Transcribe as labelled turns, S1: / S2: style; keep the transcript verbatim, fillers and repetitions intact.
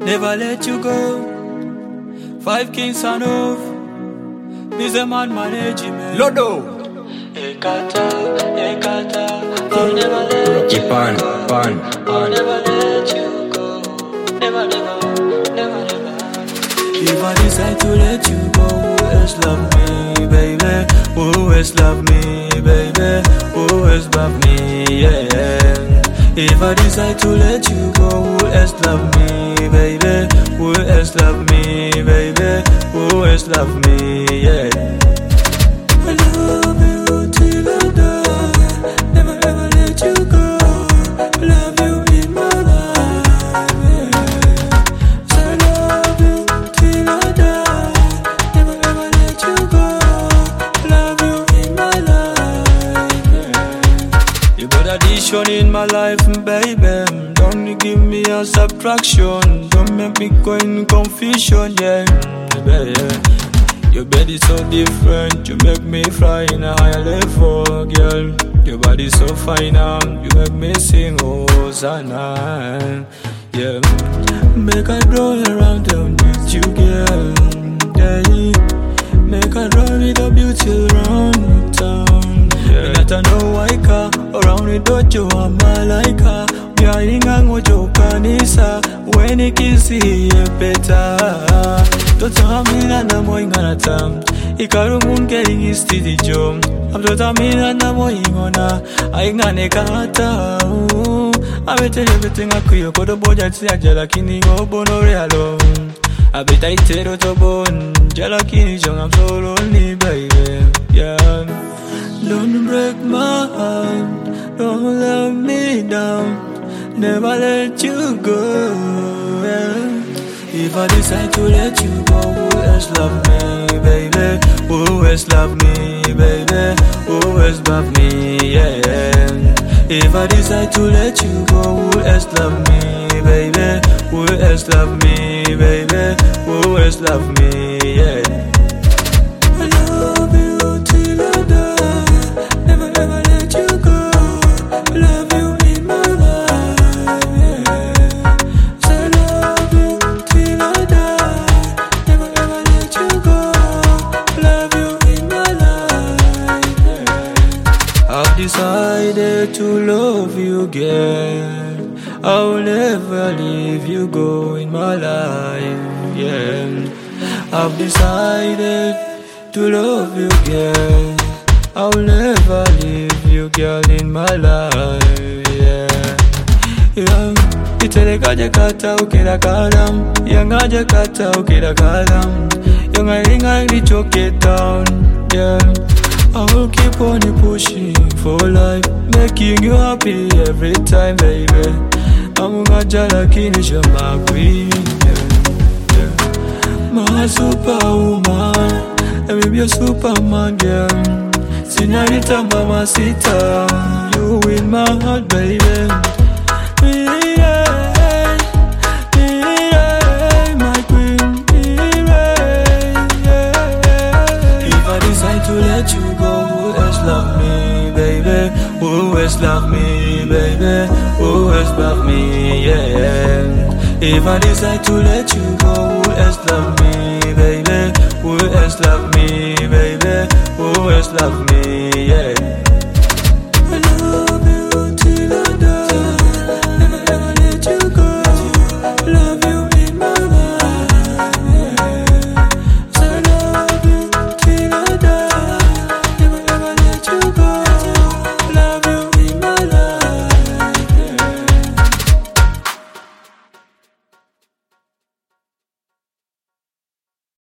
S1: never let you go. Five kings and off, he's a man management.
S2: Lodo.
S1: Ekata, Ekata, I'll never let you
S2: pan,
S1: go.
S2: pan,
S1: I'll never let you go. Never, never, never, never. If I decide to let you go, who else love me, baby? Who else love me, baby? Who else love me, yeah. If I decide to let you go, who else love me, baby? Who else love me, baby? Who else love me, yeah. I love you till I die. Never ever let you go. Love you in my life, yeah. So I love you till I die. Never ever let you go. Love you in my life, yeah. You got addition in my life, baby. Don't give me a subtraction. Don't make me go in confusion, yeah, baby. Your body so different, you make me fly in a higher level, girl. Your body so fine, um, you make me sing Hosanna, yeah. Make I roll around town with you, girl, yeah. Make I roll with a beauty around town, yeah. Not a no waika, around the dojo, I'm a laika. We are in Angojo Kanisa, when it is here better. Totamina na moingana tam Ikarumun getting his steady jom Abdotamina na moingona Aingane kata Abete everything akuyo Kodo boja tia jalakini Obono realo Abeta itero tobon Jalakini jong I'm so lonely baby, yeah. Don't break my heart, don't let me down, never let you go, yeah. If I decide to let you go, who else love me, baby? Who else love me, baby? Who else love me, yeah. If I decide to let you go, who else love me, baby? Who else love me, baby? Who else love me, yeah. I love you till I die. Never ever let you go. Love you in my life, yeah. So I love you till I die. Never ever let you go. Love you in my life, yeah. I've decided to love you again. I'll never leave you go in my life, yeah. I've decided to love you again. I'll never leave you, girl, in my life, yeah, yeah. Itelekaje kata ukira kalam, yangaje kata ukira kalam, yonga ringa lichoke down, yeah. I will keep on pushing for life, making you happy every time, baby. I'm gonna jalakini shama queen, yeah, yeah. My superwoman, let me be a superman, girl. Señorita mamacita, you in my heart, baby. Yeah, yeah, my queen, yeah, yeah. If I decide to let you go, who else love me, baby? Who else love me, baby? Who else love me, yeah. If I decide to let you go, who else love me, baby? Who else love me, baby? Who else love me?